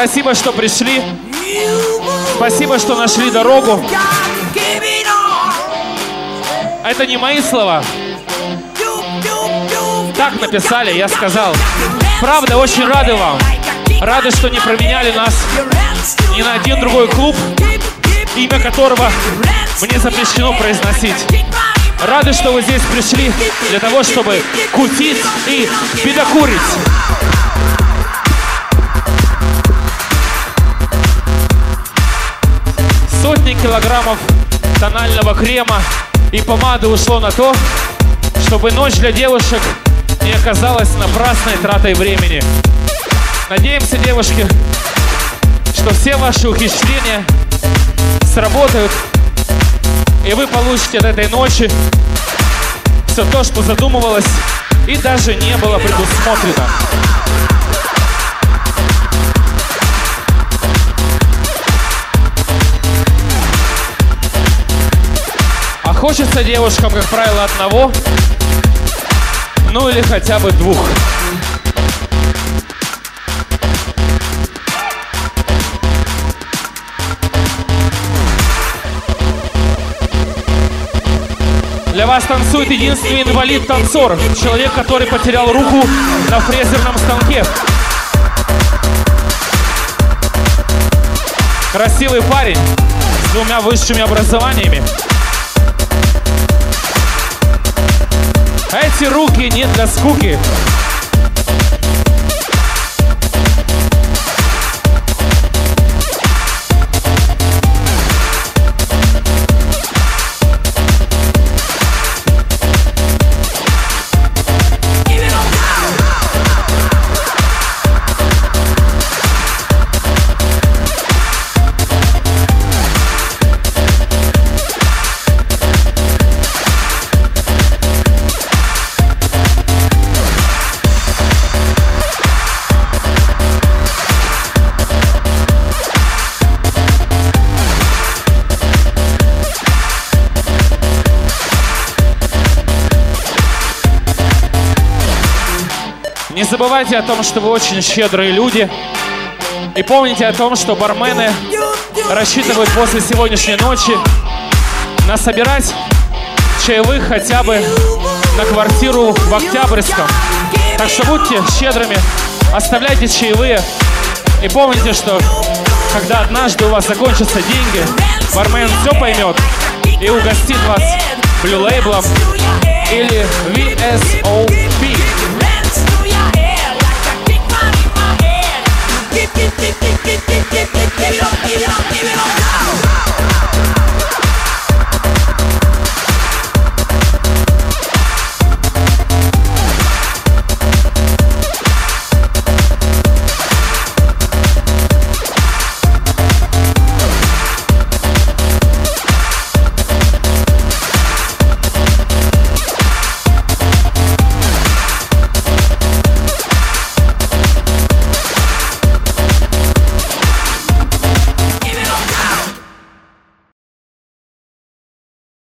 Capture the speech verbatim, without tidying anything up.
Спасибо, что пришли. Спасибо, что нашли дорогу. Это не мои слова. Так написали, я сказал. Правда, очень рады вам. Рады, что не променяли нас ни на один другой клуб, имя которого мне запрещено произносить. Рады, что вы здесь пришли для того, чтобы кутить и педокурить. Сотни килограммов тонального крема и помады ушло на то, чтобы ночь для девушек не оказалась напрасной тратой времени. Надеемся, девушки, что все ваши ухищрения сработают, и вы получите от этой ночи все то, что задумывалось и даже не было предусмотрено. А хочется девушкам, как правило, одного, ну или хотя бы двух. Для вас танцует единственный инвалид-танцор, человек, который потерял руку на фрезерном станке. Красивый парень с двумя высшими образованиями. Эти руки не для скуки. Не забывайте о том, что вы очень щедрые люди. И помните о том, что бармены рассчитывают после сегодняшней ночи насобирать чаевых хотя бы на квартиру в Октябрьском. Так что будьте щедрыми, оставляйте чаевые. И помните, что когда однажды у вас закончатся деньги, бармен все поймет и угостит вас Blue Label или ви эс о